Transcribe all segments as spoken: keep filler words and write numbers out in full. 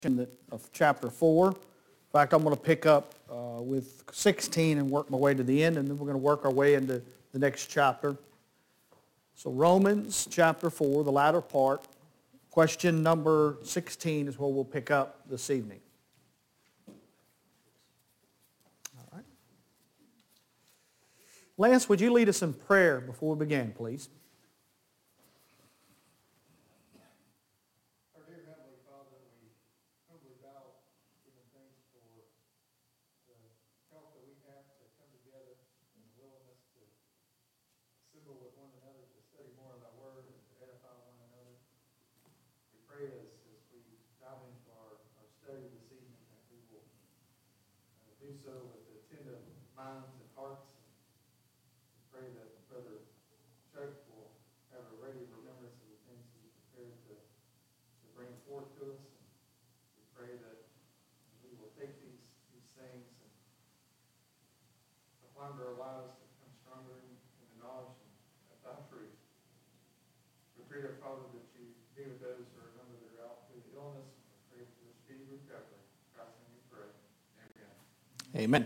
of chapter four. In fact, I'm going to pick up uh, with sixteen and work my way to the end, and then we're going to work our way into the next chapter. So Romans chapter four, the latter part, question number sixteen is where we'll pick up this evening. All right. Lance, would you lead us in prayer before we begin, please? So with attentive minds and hearts, we pray that Brother Chuck will have a ready remembrance of the things he's prepared to, to bring forth to us. And we pray that we will take these, these things and apply to our lives to become stronger in, in the knowledge of thy truth. We pray, our Father, that you be with those who are remember that are out through the illness. We pray for the speedy recovery. In Christ's name we pray. Amen.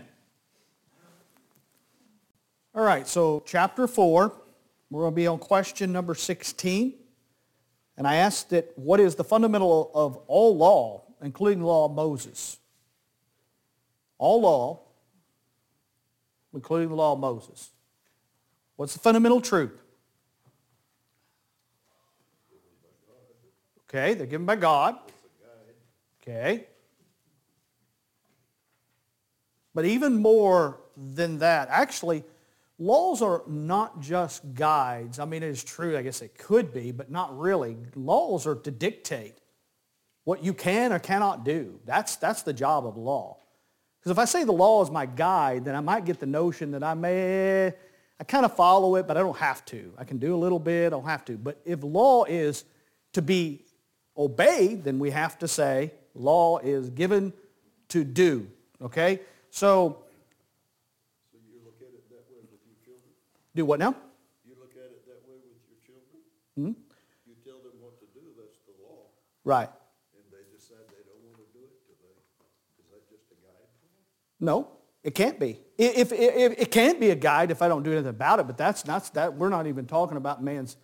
All right, so chapter four, we're going to be on question number sixteen. And I asked it, what is the fundamental of all law, including the law of Moses? All law, including the law of Moses. What's the fundamental truth? Okay, they're given by God. Okay. But even more than that, actually, laws are not just guides. I mean, it is true, I guess it could be, but not really. Laws are to dictate what you can or cannot do. That's, that's the job of law. Because if I say the law is my guide, then I might get the notion that I may, I kind of follow it, but I don't have to. I can do a little bit, I don't have to. But if law is to be obeyed, then we have to say law is given to do, okay? So, so you look at it that way with your children? Do what now? You look at it that way with your children? Hmm? You tell them what to do, that's the law. Right. And they decide they don't want to do it, do they? Is that just a guide for them? No, it can't be. If, if, if, it can't be a guide if I don't do anything about it, but that's, that's that. We're not even talking about man's.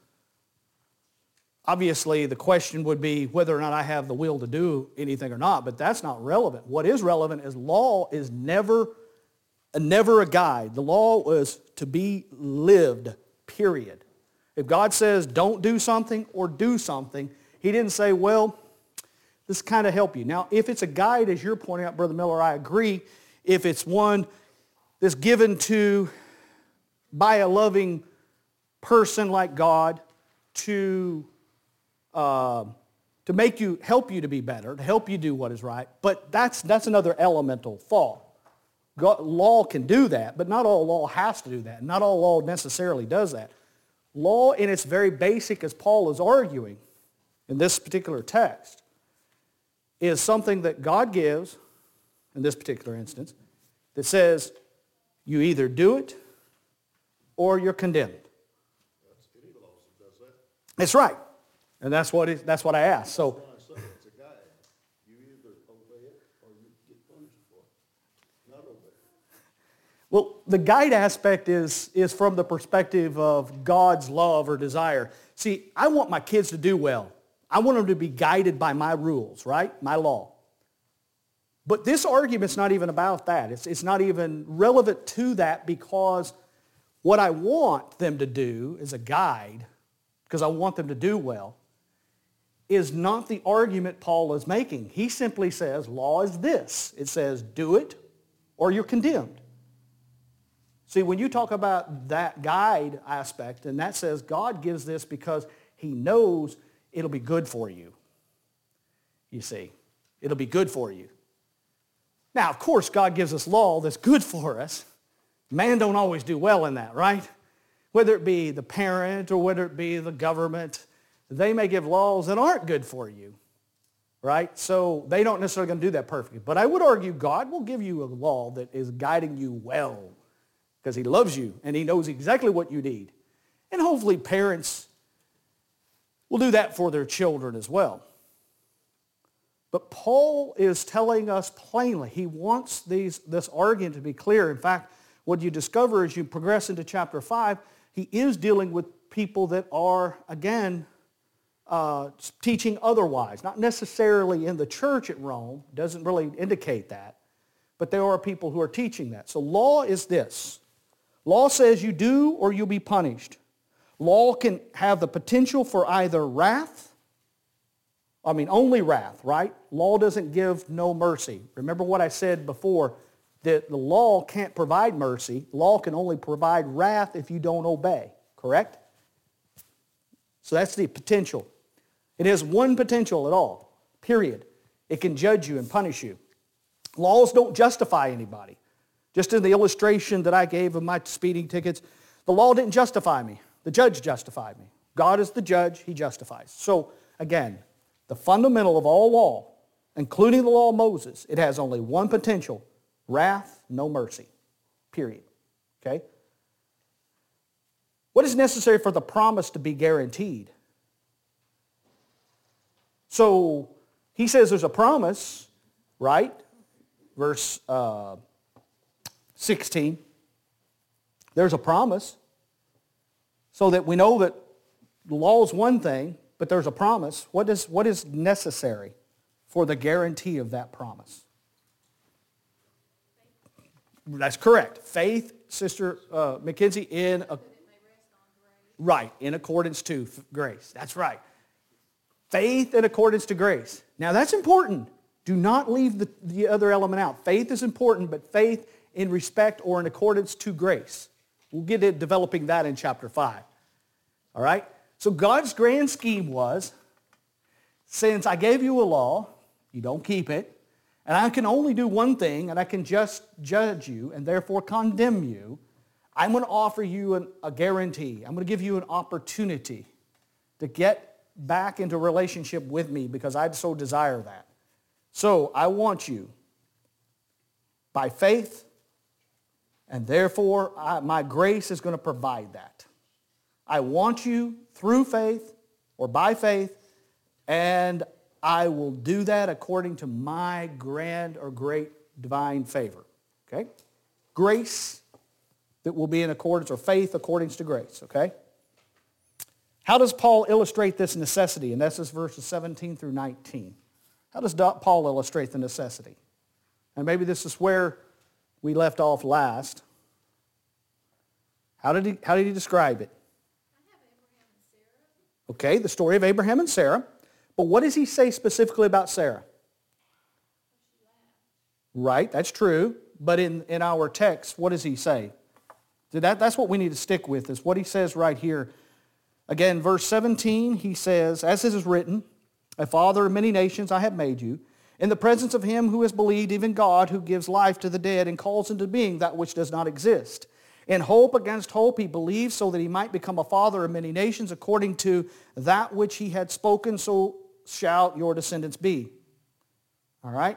Obviously, the question would be whether or not I have the will to do anything or not, but that's not relevant. What is relevant is law is never, never a guide. The law was to be lived, period. If God says don't do something or do something, he didn't say, well, this kind of help you. Now, if it's a guide, as you're pointing out, Brother Miller, I agree. If it's one that's given to, by a loving person like God, to Uh, to make you, help you to be better, to help you do what is right. But that's, that's another elemental thought. God, law can do that, but not all law has to do that. Not all law necessarily does that. Law in its very basic, as Paul is arguing in this particular text, is something that God gives, in this particular instance, that says you either do it or you're condemned. That's any law that does that. That's right. And that's what, it, that's what I asked. So, That's why I say it's a guide. You either obey it or you get punished for it. Not obey it. well, the guide aspect is, is from the perspective of God's love or desire. See, I want my kids to do well. I want them to be guided by my rules, right? My law. But this argument's not even about that. It's, it's not even relevant to that, because what I want them to do is a guide, because I want them to do well, is not the argument Paul is making. He simply says, law is this. It says, do it or you're condemned. See, when you talk about that guide aspect, and that says God gives this because he knows it'll be good for you. You see, it'll be good for you. Now, of course, God gives us law that's good for us. Man don't always do well in that, right? Whether it be the parent or whether it be the government, they may give laws that aren't good for you, right? So they don't necessarily going to do that perfectly. But I would argue God will give you a law that is guiding you well, because he loves you and he knows exactly what you need. And hopefully parents will do that for their children as well. But Paul is telling us plainly, he wants these, this argument to be clear. In fact, what you discover as you progress into chapter five, he is dealing with people that are, again, uh, teaching otherwise. Not necessarily in the church at Rome, doesn't really indicate that, but there are people who are teaching that. So law is this. Law says you do or you'll be punished. Law can have the potential for either wrath, I mean only wrath, right? Law doesn't give no mercy. Remember what I said before, that the law can't provide mercy. Law can only provide wrath if you don't obey, correct? So that's the potential. It has one potential at all, period. It can judge you and punish you. Laws don't justify anybody. Just in the illustration that I gave of my speeding tickets, the law didn't justify me. The judge justified me. God is the judge, he justifies. So again, the fundamental of all law, including the law of Moses, it has only one potential: wrath, no mercy, period. Okay? What is necessary for the promise to be guaranteed? So he says there's a promise, right? Verse uh, sixteen. There's a promise. So that we know that the law is one thing, but there's a promise. What is, what is necessary for the guarantee of that promise? That's correct. Faith, Sister uh, McKenzie, in a, right, in accordance to grace. That's right. Faith in accordance to grace. Now that's important. Do not leave the, the other element out. Faith is important, but faith in respect or in accordance to grace. We'll get to developing that in chapter five. All right? So God's grand scheme was, since I gave you a law, you don't keep it, and I can only do one thing, and I can just judge you and therefore condemn you, I'm going to offer you an, a guarantee. I'm going to give you an opportunity to get back into relationship with me because I so desire that. So I want you by faith, and therefore I, my grace is going to provide that. I want you through faith or by faith, and I will do that according to my grand or great divine favor. Okay? Grace that will be in accordance, or faith according to grace. Okay? How does Paul illustrate this necessity? And that's just verses seventeen through nineteen. How does Paul illustrate the necessity? And maybe this is where we left off last. How did he, how did he describe it? Okay, the story of Abraham and Sarah. But what does he say specifically about Sarah? Right, that's true. But in, in our text, what does he say? That, that's what we need to stick with, is what he says right here. Again, verse seventeen, he says, as it is written, a father of many nations I have made you, in the presence of him who has believed, even God, who gives life to the dead and calls into being that which does not exist. In hope against hope he believed, so that he might become a father of many nations, according to that which he had spoken, so shall your descendants be. All right?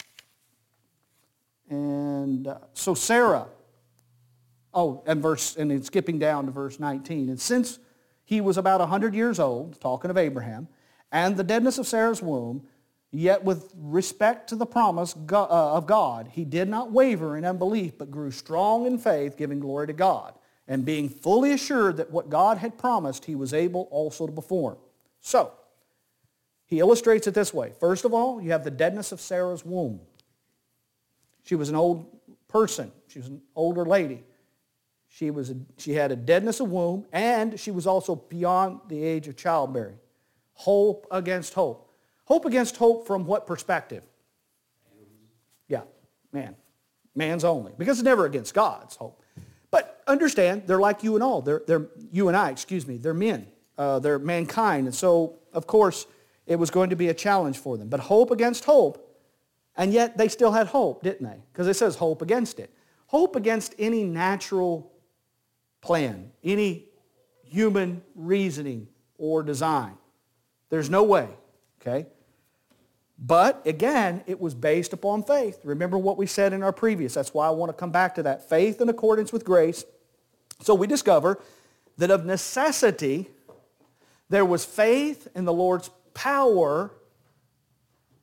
And uh, so Sarah, oh, and verse, and then skipping down to verse nineteen, and since he was about a hundred years old, talking of Abraham, and the deadness of Sarah's womb, yet with respect to the promise of God, he did not waver in unbelief, but grew strong in faith, giving glory to God, and being fully assured that what God had promised, he was able also to perform. So, he illustrates it this way. First of all, you have the deadness of Sarah's womb. She was an old person. She was an older lady. She, was a, she had a deadness of womb, and she was also beyond the age of childbearing. Hope against hope. Hope against hope from what perspective? Yeah, man. Man's only. Because it's never against God's hope. But understand, they're like you and all. They're, they're you and I, excuse me. They're men. Uh, they're mankind. And so, of course, it was going to be a challenge for them. But hope against hope, and yet they still had hope, didn't they? Because it says hope against it. Hope against any natural plan, any human reasoning or design. There's no way, okay? But, again, it was based upon faith. Remember what we said in our previous. That's why I want to come back to that. Faith in accordance with grace. So we discover that of necessity, there was faith in the Lord's power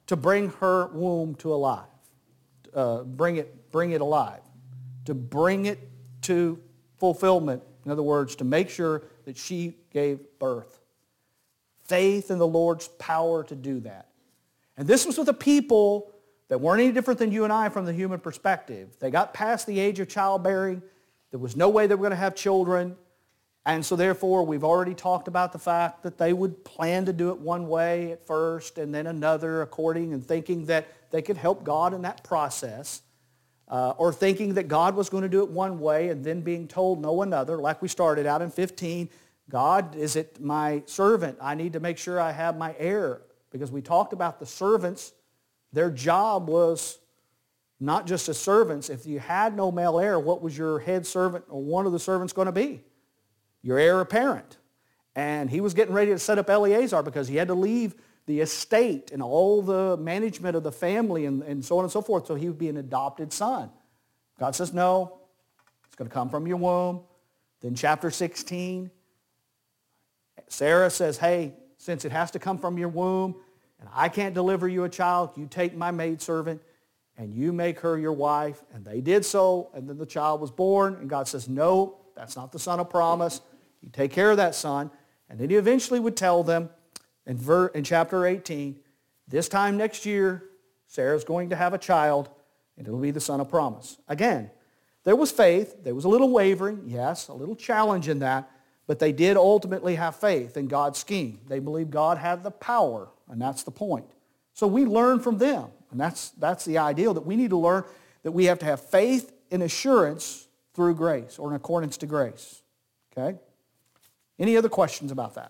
to bring her womb to alive, uh, bring it, bring it alive, to bring it to fulfillment. In other words, to make sure that she gave birth. Faith in the Lord's power to do that. And this was with a people that weren't any different than you and I from the human perspective. They got past the age of childbearing. There was no way they were going to have children. And so therefore, we've already talked about the fact that they would plan to do it one way at first and then another according and thinking that they could help God in that process. Uh, or thinking that God was going to do it one way and then being told no another, like we started out in fifteen. God, is it my servant? I need to make sure I have my heir. Because we talked about the servants. Their job was not just as servants. If you had no male heir, what was your head servant or one of the servants going to be? Your heir apparent. And he was getting ready to set up Eleazar because he had to leave the estate and all the management of the family and, and so on and so forth. So he would be an adopted son. God says, no, it's going to come from your womb. Then chapter sixteen, Sarah says, hey, since it has to come from your womb and I can't deliver you a child, you take my maidservant and you make her your wife. And they did so, and then the child was born. And God says, no, that's not the son of promise. You take care of that son. And then he eventually would tell them, In, ver, in chapter eighteen, this time next year, Sarah's going to have a child, and it'll be the son of promise. Again, there was faith. There was a little wavering, yes, a little challenge in that, but they did ultimately have faith in God's scheme. They believed God had the power, and that's the point. So we learn from them, and that's, that's the ideal, that we need to learn that we have to have faith and assurance through grace, or in accordance to grace. Okay? Any other questions about that?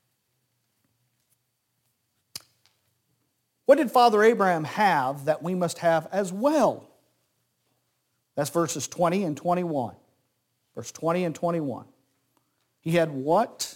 What did Father Abraham have that we must have as well? That's verses twenty and twenty-one. Verse twenty and twenty-one. He had what?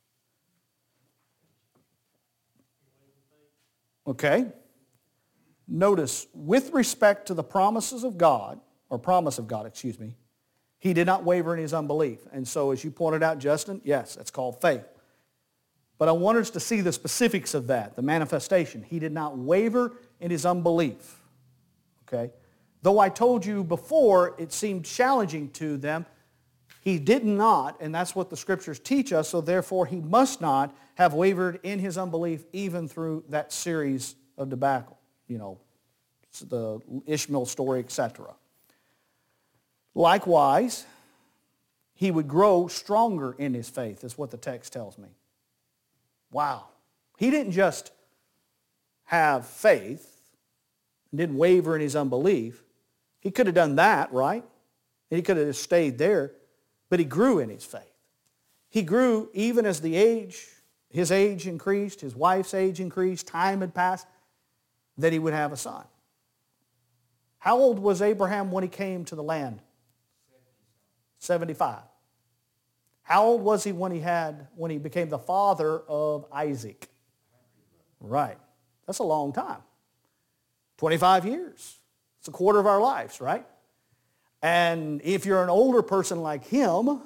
Okay. Notice, with respect to the promises of God, or promise of God, excuse me, he did not waver in his unbelief. And so, as you pointed out, Justin, yes, it's called faith. But I want us to see the specifics of that, the manifestation. He did not waver in his unbelief. Okay? Though I told you before it seemed challenging to them, he did not, and that's what the Scriptures teach us, so therefore he must not have wavered in his unbelief even through that series of debacle. You know, the Ishmael story, et cetera. Likewise, he would grow stronger in his faith, is what the text tells me. Wow. He didn't just have faith, didn't waver in his unbelief. He could have done that, right? And he could have just stayed there, but he grew in his faith. He grew even as the age, his age increased, his wife's age increased, time had passed, that he would have a son. How old was Abraham when he came to the land? seventy-five. How old was he when he had when he became the father of Isaac? Right. That's a long time. twenty-five years. It's a quarter of our lives, right? And if you're an older person like him,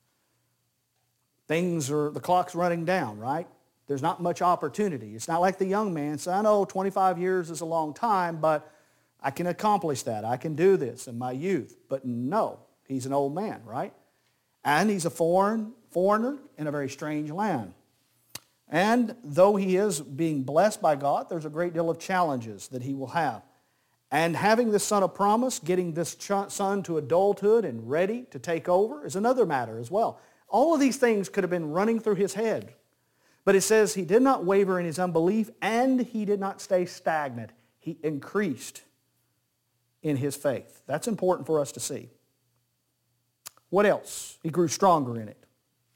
things are, the clock's running down, right? There's not much opportunity. It's not like the young man. So I know twenty-five years is a long time, but I can accomplish that. I can do this in my youth. But no, he's an old man, right? And he's a foreign foreigner in a very strange land. And though he is being blessed by God, there's a great deal of challenges that he will have. And having this son of promise, getting this ch- son to adulthood and ready to take over is another matter as well. All of these things could have been running through his head. But it says he did not waver in his unbelief and he did not stay stagnant. He increased in his faith. That's important for us to see. What else? He grew stronger in it.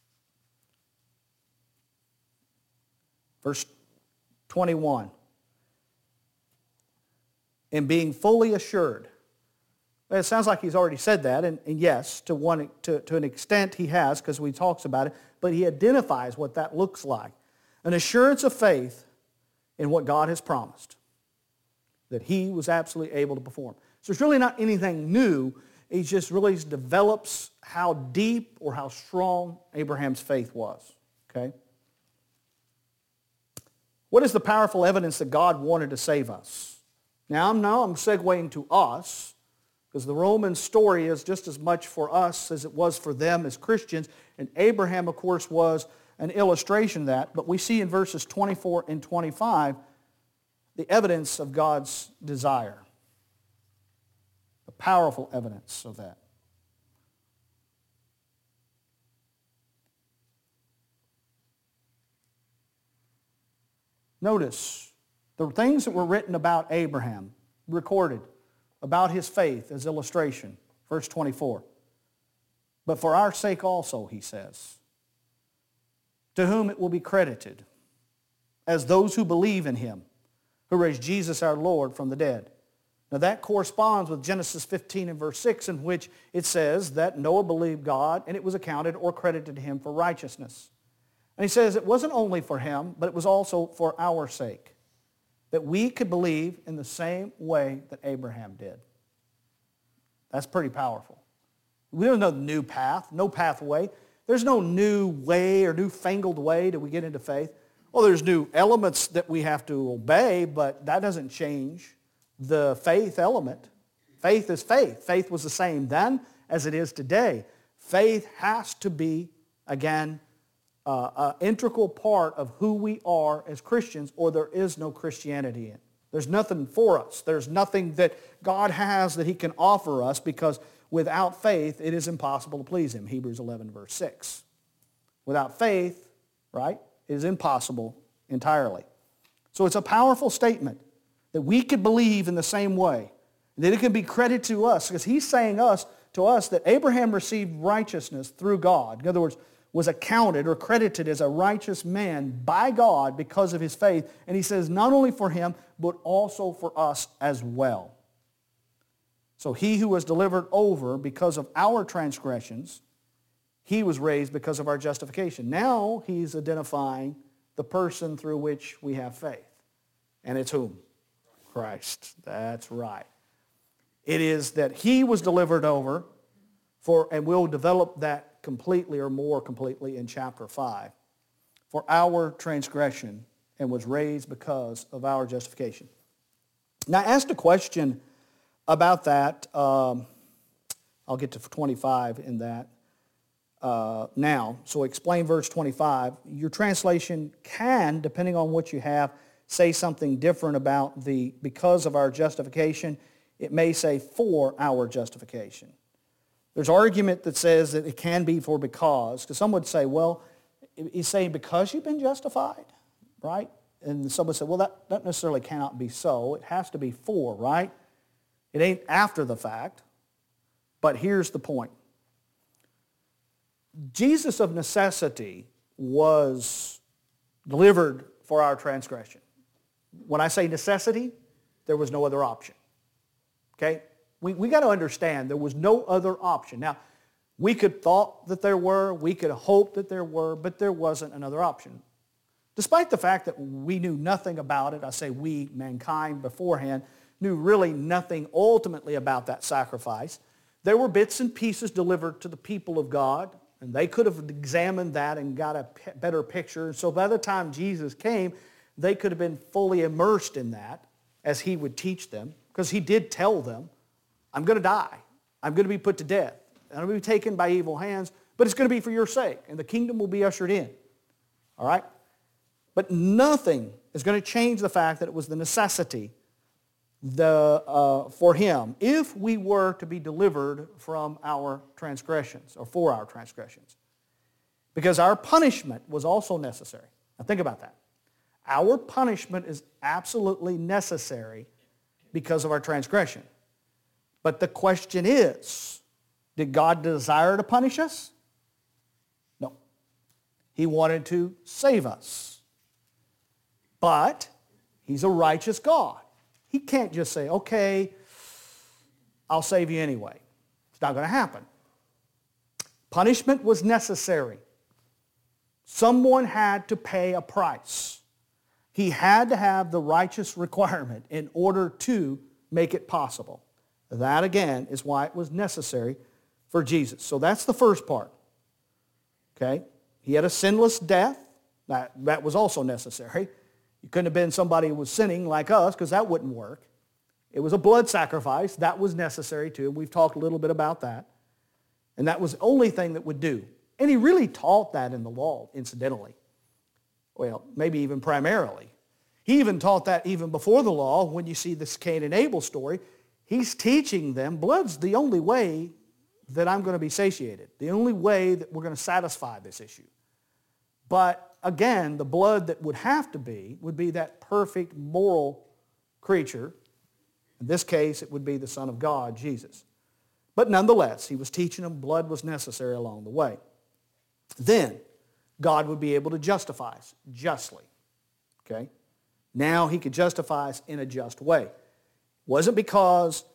Verse twenty-one. And being fully assured. It sounds like he's already said that, and, and yes, to, one, to, to an extent he has, because he talks about it, but he identifies what that looks like. An assurance of faith in what God has promised, that he was absolutely able to perform. So it's really not anything new. He just really develops how deep or how strong Abraham's faith was. Okay? What is the powerful evidence that God wanted to save us? Now, now I'm segueing to us, because the Roman story is just as much for us as it was for them as Christians. And Abraham, of course, was an illustration of that. But we see in verses twenty-four and twenty-five the evidence of God's desire. The powerful evidence of that. Notice the things that were written about Abraham, recorded about his faith as illustration. Verse twenty-four. But for our sake also, he says, to whom it will be credited as those who believe in him, who raised Jesus our Lord from the dead. Now that corresponds with Genesis fifteen and verse six, in which it says that Noah believed God and it was accounted or credited to him for righteousness. And he says it wasn't only for him, but it was also for our sake, that we could believe in the same way that Abraham did. That's pretty powerful. There's no new path, no pathway. There's no new way or newfangled way that we get into faith. Well, there's new elements that we have to obey, but that doesn't change the faith element. Faith is faith. Faith was the same then as it is today. Faith has to be, again, uh, an integral part of who we are as Christians, or there is no Christianity in. There's nothing for us. There's nothing that God has that he can offer us, because without faith, it is impossible to please him. Hebrews eleven, verse six. Without faith, right, it is impossible entirely. So it's a powerful statement that we could believe in the same way, that it can be credited to us, because he's saying us to us that Abraham received righteousness through God. In other words, was accounted or credited as a righteous man by God because of his faith. And he says not only for him, but also for us as well. So he who was delivered over because of our transgressions, he was raised because of our justification. Now he's identifying the person through which we have faith. And it's whom? Christ. That's right. It is that he was delivered over for, and we'll develop that completely or more completely in chapter five, for our transgression, and was raised because of our justification. Now I asked a question about that. Um, I'll get to twenty-five in that uh, now. So explain verse twenty-five. Your translation can, depending on what you have, say something different about the because of our justification. It may say for our justification. There's argument that says that it can be for because, because some would say, well, he's saying because you've been justified, right? And some would say, well, that, that necessarily cannot be so. It has to be for, right? It ain't after the fact. But here's the point. Jesus of necessity was delivered for our transgression. When I say necessity, there was no other option. Okay? We, we got to understand there was no other option. Now, we could thought that there were, we could hope that there were, but there wasn't another option. Despite the fact that we knew nothing about it, I say we, mankind, beforehand, knew really nothing ultimately about that sacrifice. There were bits and pieces delivered to the people of God, and they could have examined that and got a p- better picture. So by the time Jesus came, they could have been fully immersed in that as he would teach them, because he did tell them, I'm going to die. I'm going to be put to death. I'm going to be taken by evil hands, but it's going to be for your sake, and the kingdom will be ushered in. All right? But nothing is going to change the fact that it was the necessity the, uh, for him if we were to be delivered from our transgressions, or for our transgressions. Because our punishment was also necessary. Now think about that. Our punishment is absolutely necessary because of our transgression. But the question is, did God desire to punish us? No. He wanted to save us. But he's a righteous God. He can't just say, okay, I'll save you anyway. It's not going to happen. Punishment was necessary. Someone had to pay a price. He had to have the righteous requirement in order to make it possible. That, again, is why it was necessary for Jesus. So that's the first part. Okay? He had a sinless death. That, that was also necessary. You couldn't have been somebody who was sinning like us, because that wouldn't work. It was a blood sacrifice. That was necessary too. We've talked a little bit about that. And that was the only thing that would do. And he really taught that in the law, incidentally. Well, maybe even primarily. He even taught that even before the law. When you see this Cain and Abel story, he's teaching them blood's the only way that I'm going to be satiated, the only way that we're going to satisfy this issue. But again, the blood that would have to be would be that perfect moral creature. In this case, it would be the Son of God, Jesus. But nonetheless, he was teaching them blood was necessary along the way. Then, God would be able to justify us justly. Okay? Now he could justify us in a just way. It wasn't because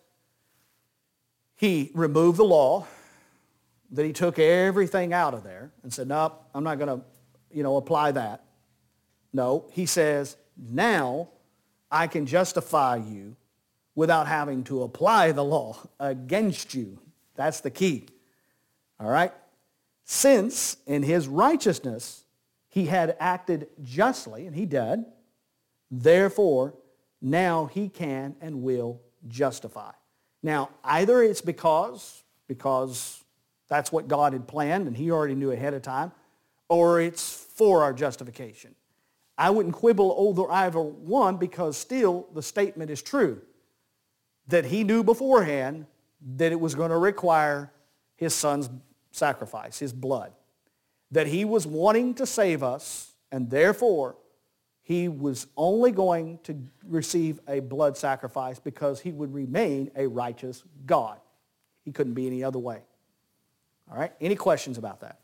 he removed the law, that he took everything out of there and said, nope, I'm not going to, you know, apply that. No, he says, now I can justify you without having to apply the law against you. That's the key. All right? Since in his righteousness he had acted justly, and he did, therefore now he can and will justify. Now, either it's because, because that's what God had planned and he already knew ahead of time, or it's for our justification. I wouldn't quibble over either one, because still the statement is true, that he knew beforehand that it was going to require his son's sacrifice, his blood. That he was wanting to save us, and therefore he was only going to receive a blood sacrifice because he would remain a righteous God. He couldn't be any other way. All right? Any questions about that?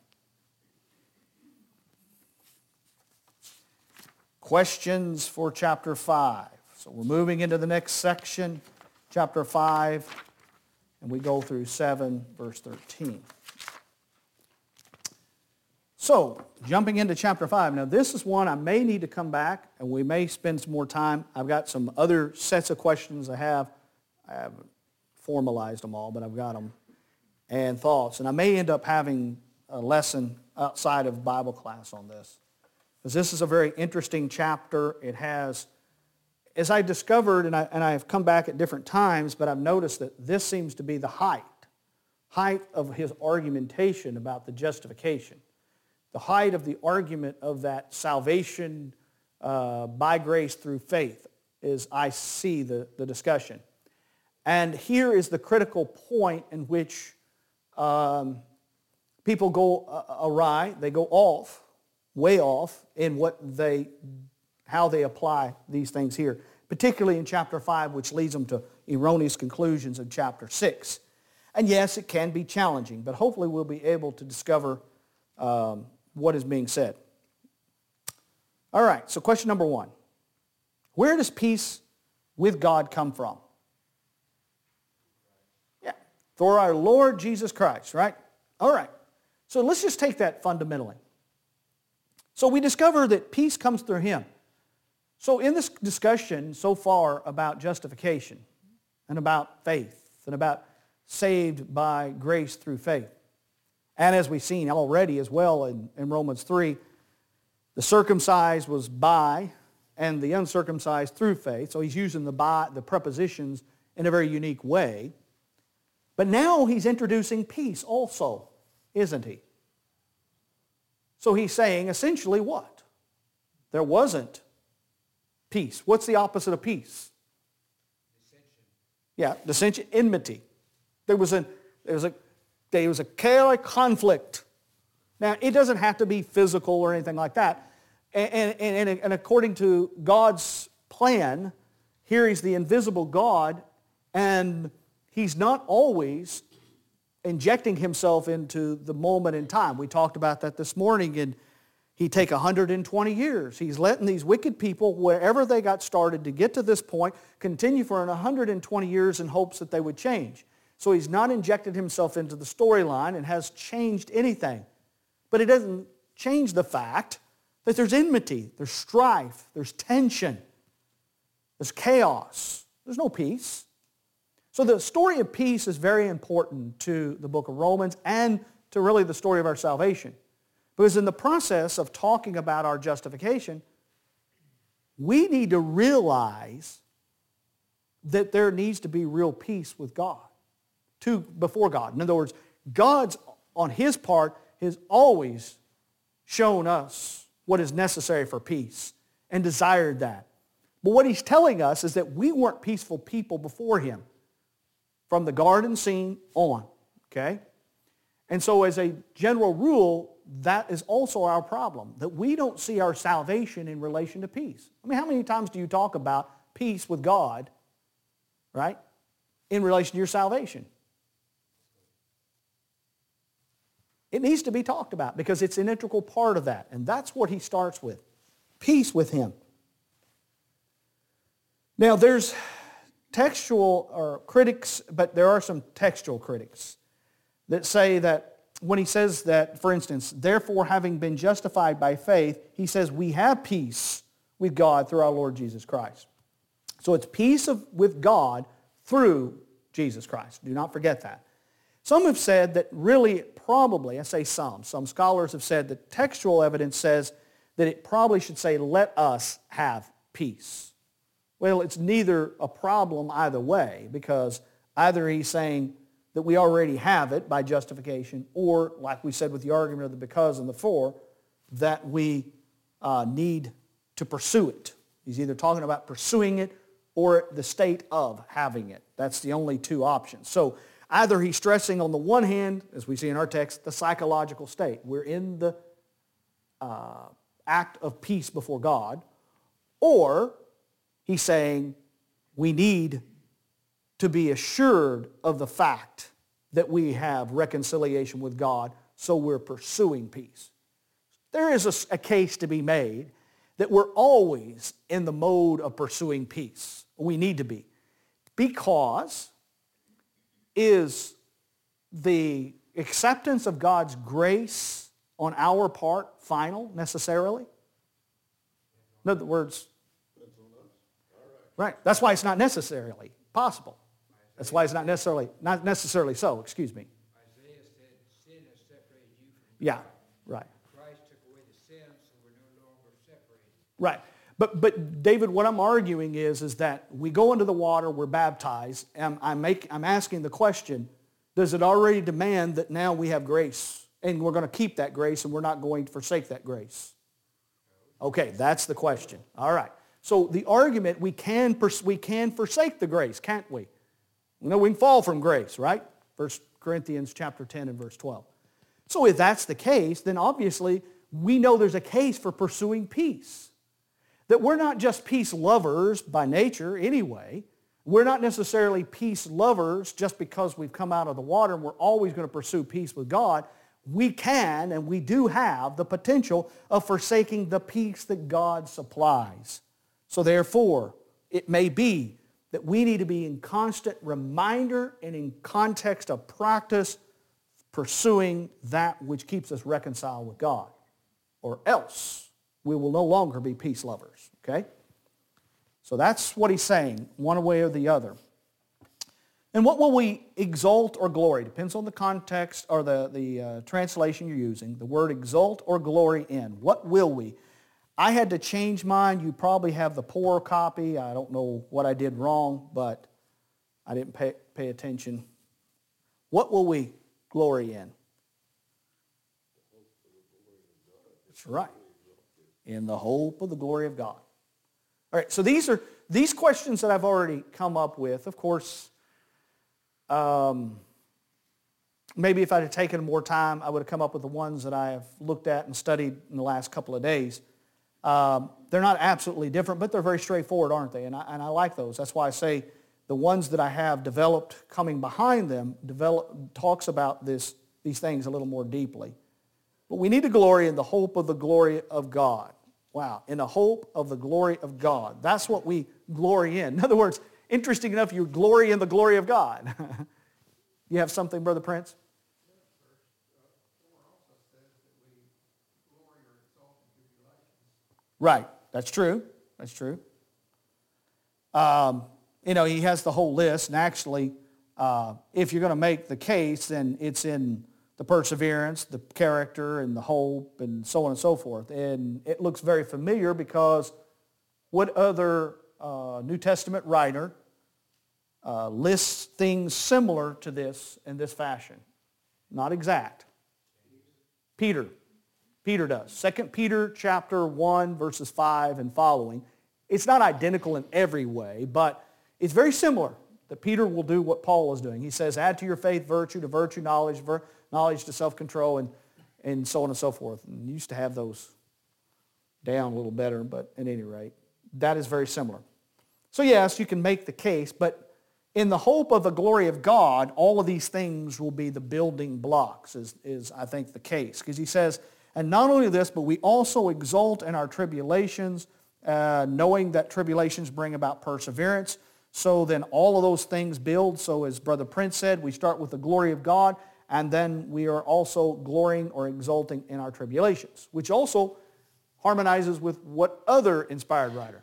Questions for chapter five. So we're moving into the next section, chapter five, and we go through seven, verse thirteen. So, jumping into chapter five. Now, this is one I may need to come back, and we may spend some more time. I've got some other sets of questions I have. I haven't formalized them all, but I've got them. And thoughts. And I may end up having a lesson outside of Bible class on this. Because this is a very interesting chapter. It has, as I discovered, and, I, and I've come back at different times, but I've noticed that this seems to be the height, height of his argumentation about the justification. The height of the argument of that salvation uh, by grace through faith is, I see, the, the discussion. And here is the critical point in which um, people go uh, awry, they go off, way off in what they, how they apply these things here, particularly in chapter five, which leads them to erroneous conclusions of chapter six. And yes, it can be challenging, but hopefully we'll be able to discover um, what is being said. All right, so question number one. Where does peace with God come from? Yeah, through our Lord Jesus Christ, right? All right, so let's just take that fundamentally. So we discover that peace comes through him. So in this discussion so far about justification and about faith and about saved by grace through faith, and as we've seen already as well in, in Romans three, the circumcised was by and the uncircumcised through faith. So he's using the by, the prepositions in a very unique way. But now he's introducing peace also, isn't he? So he's saying essentially what? There wasn't peace. What's the opposite of peace? Dissension. Yeah, dissension, enmity. There was a, there was a There was a chaotic conflict. Now, it doesn't have to be physical or anything like that. And, and, and, and according to God's plan, here he's the invisible God, and he's not always injecting himself into the moment in time. We talked about that this morning, and he'd take one hundred twenty years. He's letting these wicked people, wherever they got started to get to this point, continue for one hundred twenty years in hopes that they would change. So he's not injected himself into the storyline and has changed anything. But it doesn't change the fact that there's enmity, there's strife, there's tension, there's chaos. There's no peace. So the story of peace is very important to the book of Romans and to really the story of our salvation. Because in the process of talking about our justification, we need to realize that there needs to be real peace with God, to before God. In other words, God's, on His part, has always shown us what is necessary for peace and desired that. But what He's telling us is that we weren't peaceful people before Him from the garden scene on, okay? And so as a general rule, that is also our problem, that we don't see our salvation in relation to peace. I mean, how many times do you talk about peace with God, right, in relation to your salvation? It needs to be talked about because it's an integral part of that. And that's what he starts with, peace with Him. Now, there's textual or critics, but there are some textual critics that say that when he says that, for instance, therefore having been justified by faith, he says we have peace with God through our Lord Jesus Christ. So it's peace of, with God through Jesus Christ. Do not forget that. Some have said that really, probably, I say some, some scholars have said that textual evidence says that it probably should say, let us have peace. Well, it's neither a problem either way, because either he's saying that we already have it by justification, or, like we said with the argument of the because and the for, that we uh, need to pursue it. He's either talking about pursuing it or the state of having it. That's the only two options. So either he's stressing on the one hand, as we see in our text, the psychological state. We're in the uh, act of peace before God, or he's saying we need to be assured of the fact that we have reconciliation with God, so we're pursuing peace. There is a, a case to be made that we're always in the mode of pursuing peace. We need to be. Because is the acceptance of God's grace on our part final necessarily? In other words, right. That's why it's not necessarily possible. That's why it's not necessarily not necessarily so. Excuse me. Isaiah said, "Sin has separated you from Yeah. God." Right. Christ took away the sin, so we're no longer separated. Right. But but David, what I'm arguing is is that we go into the water, we're baptized, and I'm make I'm asking the question: does it already demand that now we have grace, and we're going to keep that grace, and we're not going to forsake that grace? Okay, that's the question. All right. So the argument, we can pers- we can forsake the grace, can't we? You know, we can fall from grace, right? First Corinthians chapter ten and verse twelve. So if that's the case, then obviously we know there's a case for pursuing peace. That we're not just peace lovers by nature anyway. We're not necessarily peace lovers just because we've come out of the water and we're always going to pursue peace with God. We can and we do have the potential of forsaking the peace that God supplies. So therefore, it may be that we need to be in constant reminder and in context of practice pursuing that which keeps us reconciled with God. Or else we will no longer be peace lovers. Okay? So that's what he's saying, one way or the other. And what will we exalt or glory? Depends on the context or the, the uh, translation you're using. The word exalt or glory in. What will we? I had to change mine. You probably have the poor copy. I don't know what I did wrong, but I didn't pay, pay attention. What will we glory in? That's right. In the hope of the glory of God. All right, so these are these questions that I've already come up with. Of course, um, maybe if I had taken more time, I would have come up with the ones that I have looked at and studied in the last couple of days. Um, they're not absolutely different, but they're very straightforward, aren't they? And I, and I like those. That's why I say the ones that I have developed coming behind them develop, talks about this, these things a little more deeply. But we need to glory in the hope of the glory of God. Wow, in the hope of the glory of God. That's what we glory in. In other words, interesting enough, you glory in the glory of God. You have something, Brother Prince? Right, that's true. That's true. Um, you know, he has the whole list, and actually, uh, if you're going to make the case, then it's in the perseverance, the character, and the hope, and so on and so forth. And it looks very familiar because What other uh, New Testament writer uh, lists things similar to this in this fashion? Not exact. Peter. Peter does. Second Peter chapter one, verses five and following. It's not identical in every way, but it's very similar that Peter will do what Paul is doing. He says, add to your faith virtue, to virtue knowledge, vir- knowledge to self-control, and, and so on and so forth. And you used to have those down a little better, but at any rate, that is very similar. So yes, you can make the case, but in the hope of the glory of God, all of these things will be the building blocks, is, is I think, the case. Because he says, and not only this, but we also exult in our tribulations, uh, knowing that tribulations bring about perseverance. So then all of those things build. So as Brother Prince said, we start with the glory of God, and then we are also glorying or exulting in our tribulations, which also harmonizes with what other inspired writer?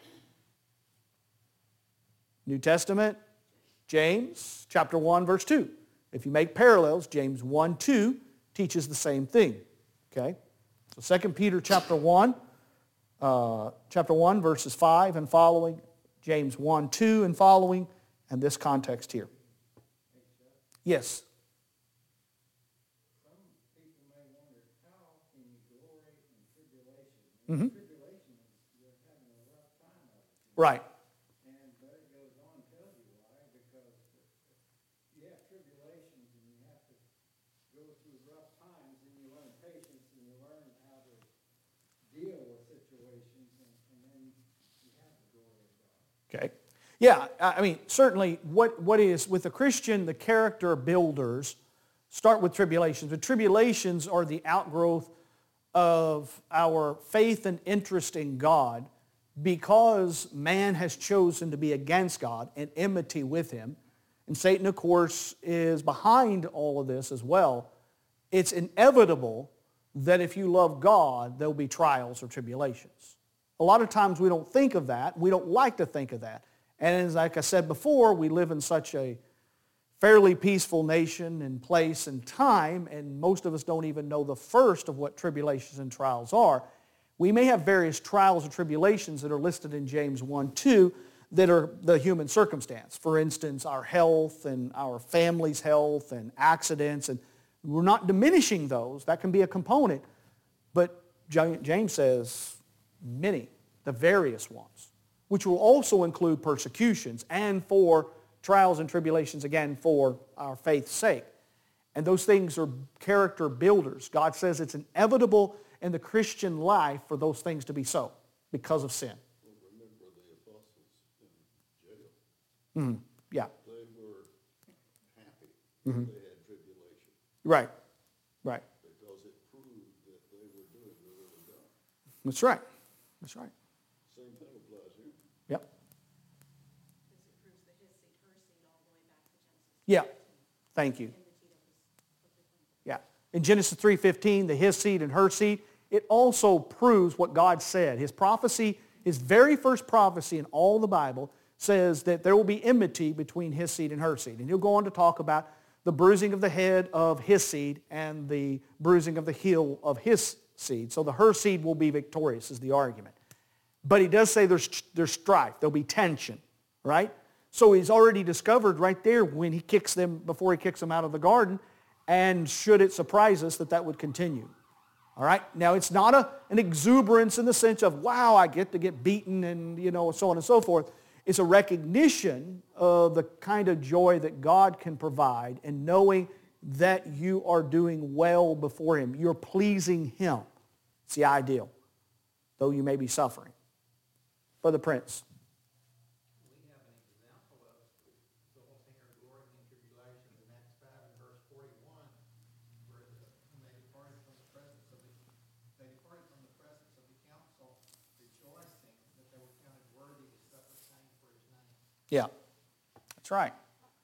New Testament, James chapter one, verse two. If you make parallels, James one, two teaches the same thing. Okay? So Second Peter chapter one, uh, chapter one, verses five and following, James one, two and following, and this context here. Yes. Some people may wonder, how can you glory in tribulation? Mm-hmm. Tribulation is you're having a rough time of it. Right. And but it goes on and tells you why, because you have tribulations and you have to go through rough times, and you learn patience and you learn how to deal with situations, and, and then you have the glory of God. Okay. Yeah, I mean, certainly what, what is, with a Christian, the character builders start with tribulations. But tribulations are the outgrowth of our faith and interest in God because man has chosen to be against God and enmity with Him. And Satan, of course, is behind all of this as well. It's inevitable that if you love God, there will be trials or tribulations. A lot of times we don't think of that. We don't like to think of that. And as like I said before, we live in such a fairly peaceful nation and place and time, and most of us don't even know the first of what tribulations and trials are. We may have various trials or tribulations that are listed in James one, two that are the human circumstance. For instance, our health and our family's health and accidents, and we're not diminishing those. That can be a component. But James says many, the various ones, which will also include persecutions and for trials and tribulations, again, for our faith's sake. And those things are character builders. God says it's inevitable in the Christian life for those things to be so because of sin. Well, remember the apostles in jail. Mm-hmm. Yeah. They were happy Mm-hmm. they had tribulation Right. Right. because it proved that they were doing the will of God. That's right. That's right. Same thing applies here. Yep. Because it proves the his seed, her seed, all the way back to Genesis. Yeah. Thank you. Enmity that was perfectly. Yeah. In Genesis three fifteen, the his seed and her seed, it also proves what God said. His prophecy, his very first prophecy in all the Bible says that there will be enmity between his seed and her seed. And he'll go on to talk about the bruising of the head of his seed and the bruising of the heel of his seed. So the her seed will be victorious is the argument. But he does say there's, there's strife. There'll be tension, right? So he's already discovered right there when he kicks them, before he kicks them out of the garden, and should it surprise us that that would continue. All right? Now, it's not a, an exuberance in the sense of, wow, I get to get beaten and, you know, so on and so forth. It's a recognition of the kind of joy that God can provide and knowing that you are doing well before Him. You're pleasing Him. It's the ideal, though you may be suffering. Brother Prince. We have an example of the whole thing of glory and tribulations in Acts five and verse forty-one, where the, when they departed from the presence of the, they departed from the presence of the council, rejoicing that they were counted worthy to suffer shame for His name. Yeah, that's right.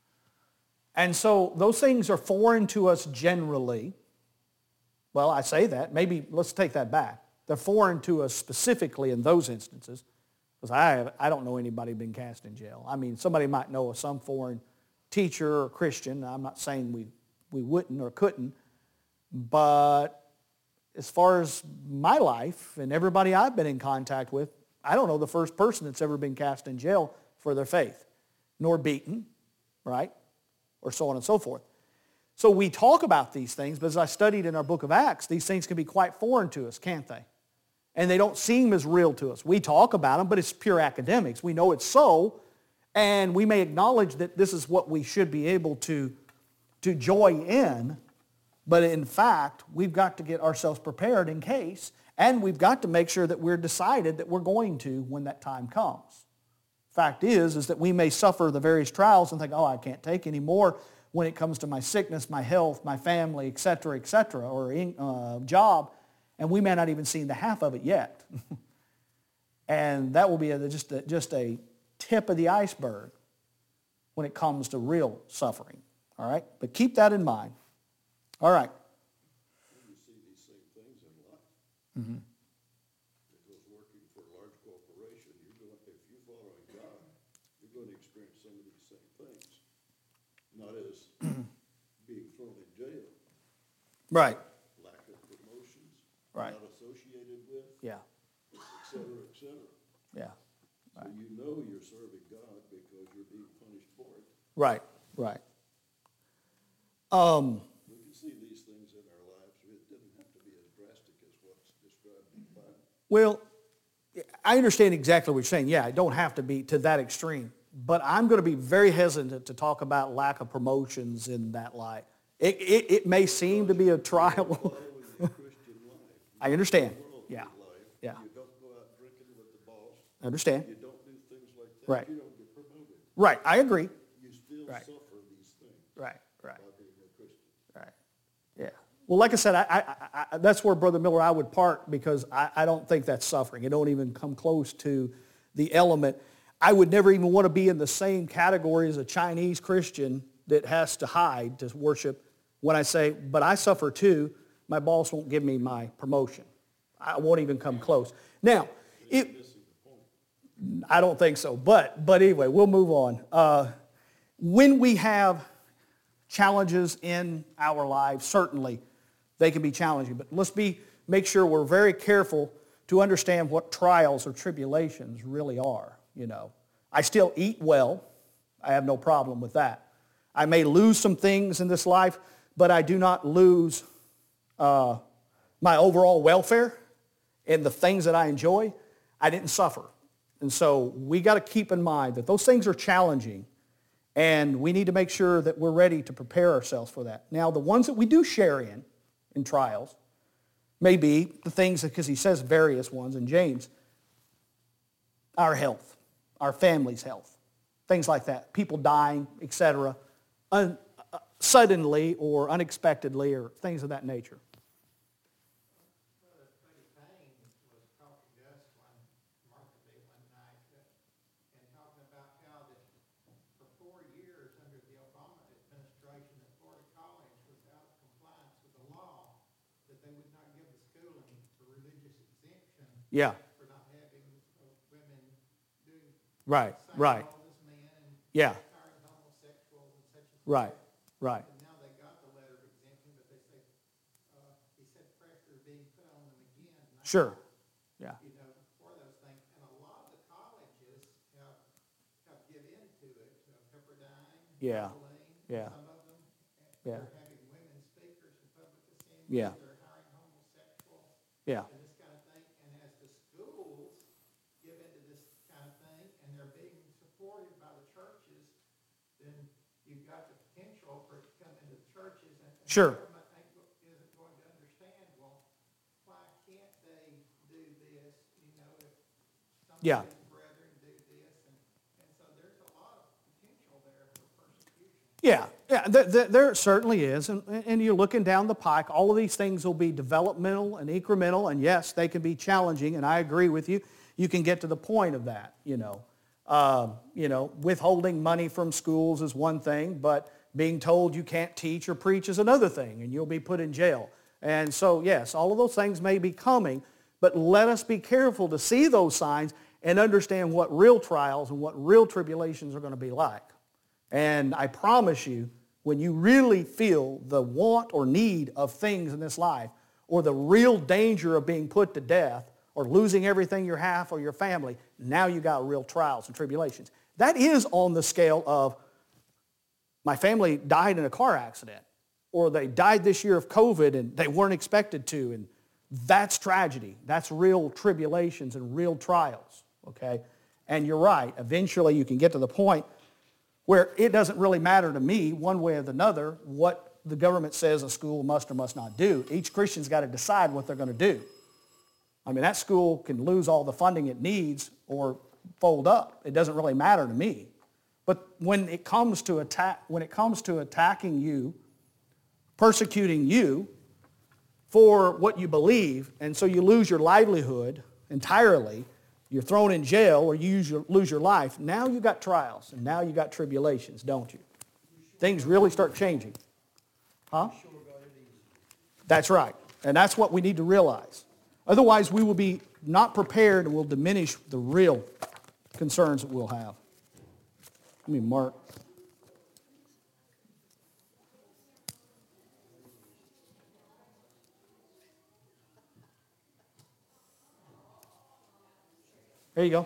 And so those things are foreign to us generally. Well, I say that. Maybe let's take that back. They're foreign to us specifically in those instances. Because I, have, I don't know anybody been cast in jail. I mean, somebody might know of some foreign teacher or Christian. I'm not saying we, we wouldn't or couldn't. But as far as my life and everybody I've been in contact with, I don't know the first person that's ever been cast in jail for their faith, nor beaten, right? Or so on and so forth. So we talk about these things, but as I studied in our book of Acts, these things can be quite foreign to us, can't they? And they don't seem as real to us. We talk about them, but it's pure academics. We know it's so, and we may acknowledge that this is what we should be able to, to joy in, but in fact, we've got to get ourselves prepared in case, and we've got to make sure that we're decided that we're going to when that time comes. Fact is, is that we may suffer the various trials and think, oh, I can't take any more when it comes to my sickness, my health, my family, et cetera, et cetera, or uh, job, and we may not even seen the half of it yet. And that will be a, just, a, just a tip of the iceberg when it comes to real suffering, all right? But keep that in mind. All right. You see these same things in life. Mm-hmm. Because working for a large corporation, you're going, if you're following God, you're going to experience some of these same things. Not as being thrown in jail. Right. Lack of promotions. Right. Not associated with, Yeah. et cetera, et cetera. Yeah. So you know you're serving God because you're being punished for it. Right. Right. Um. We can see these things in our lives. It doesn't have to be as drastic as what's described in the Bible. Well, I understand exactly what you're saying. Yeah, it don't have to be to that extreme. But I'm going to be very hesitant to talk about lack of promotions in that light. It, it, it may seem to be a trial. I understand. Yeah. Yeah. You don't go out drinking with the boss. I understand. You don't do things like that. Right. You don't get promoted. Right. I agree. You still Right. suffer these things Right. Right. by being a Christian. Right. Yeah. Well, like I said, I, I, I, that's where Brother Miller I would part because I, I don't think that's suffering. It don't even come close to the element. I would never even want to be in the same category as a Chinese Christian that has to hide to worship when I say, but I suffer too. My boss won't give me my promotion. I won't even come close. Now, it, I don't think so. But, but anyway, we'll move on. Uh, when we have challenges in our lives, certainly they can be challenging. But let's be make sure we're very careful to understand what trials or tribulations really are. You know, I still eat well. I have no problem with that. I may lose some things in this life, but I do not lose uh, my overall welfare and the things that I enjoy. I didn't suffer. And so we got to keep in mind that those things are challenging, and we need to make sure that we're ready to prepare ourselves for that. Now, the ones that we do share in, in trials, may be the things, because he says various ones in James, our health, our family's health, things like that, people dying, et cetera, un, uh, suddenly or unexpectedly or things of that nature. Brother Buddy Payne was talking to us one Martha Day one night uh, and talking about how that for four years under the Obama administration that Florida College was out of compliance with the law that they would not give the schooling for religious exemption Yeah. for not having uh, women do Right, same right. role as men and Yeah. hiring homosexuals and such and Right, such. right. And now they got the letter of exemption, but they say, uh, he said pressure is being put on them again. And I Sure. thought, Yeah. You know, for those things, and a lot of the colleges have, have give into it, uh, Pepperdine, Yeah. Tulane, Yeah. some of them, Yeah. they're having women speakers in public assemblies, Yeah. they're hiring homosexuals, Yeah. and this kind of thing, and as the schools give into this kind of thing, and they're being supported by the churches, then you've got the potential for it to come into the churches, and and Sure. the government ain't go- isn't going to understand, well, why can't they do this, you know, if some Yeah. of these brethren do this, and, and so there's a lot of potential there for persecution. Yeah, yeah, there, there, there certainly is. And, and you're looking down the pike. All of these things will be developmental and incremental. And yes, they can be challenging. And I agree with you. You can get to the point of that, you know. Uh, you know, withholding money from schools is one thing, but being told you can't teach or preach is another thing, and you'll be put in jail. And so, yes, all of those things may be coming, but let us be careful to see those signs and understand what real trials and what real tribulations are going to be like. And I promise you, when you really feel the want or need of things in this life, or the real danger of being put to death, or losing everything you have or your family. Now you got real trials and tribulations. That is on the scale of my family died in a car accident, or they died this year of COVID and they weren't expected to, and that's tragedy. That's real tribulations and real trials, okay? And you're right, eventually you can get to the point where it doesn't really matter to me one way or the other what the government says a school must or must not do. Each Christian's got to decide what they're going to do. I mean, that school can lose all the funding it needs or fold up. It doesn't really matter to me. But when it comes to attack, when it comes to attacking you, persecuting you for what you believe, and so you lose your livelihood entirely, you're thrown in jail or you use your, lose your life, now you got trials and now you got tribulations, don't you? Things really start changing. Huh? That's right. And that's what we need to realize. Otherwise, we will be not prepared and will diminish the real concerns that we'll have. Let me mark. There you go.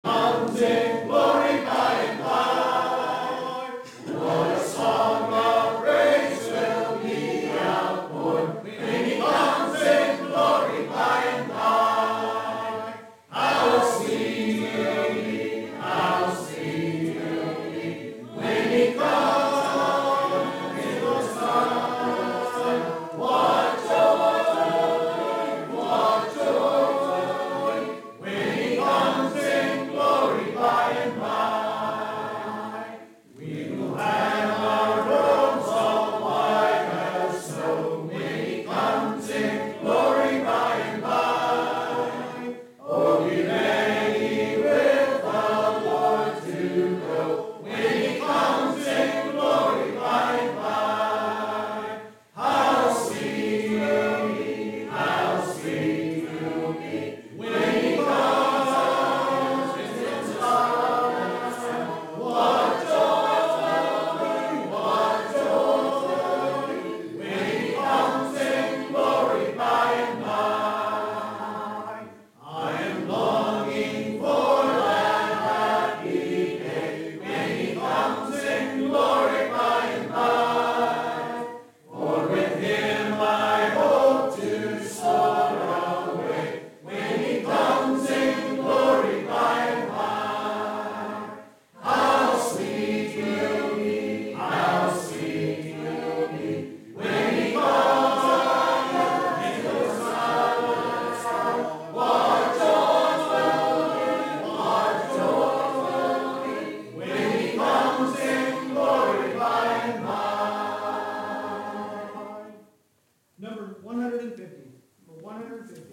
Number one hundred fifty. Number one hundred fifty.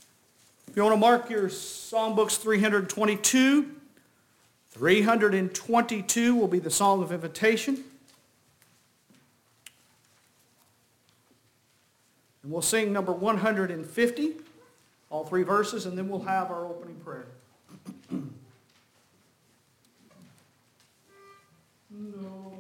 If you want to mark your songbooks, three hundred twenty-two. three hundred twenty-two will be the song of invitation. And we'll sing number one hundred fifty, all three verses, and then we'll have our opening prayer. No.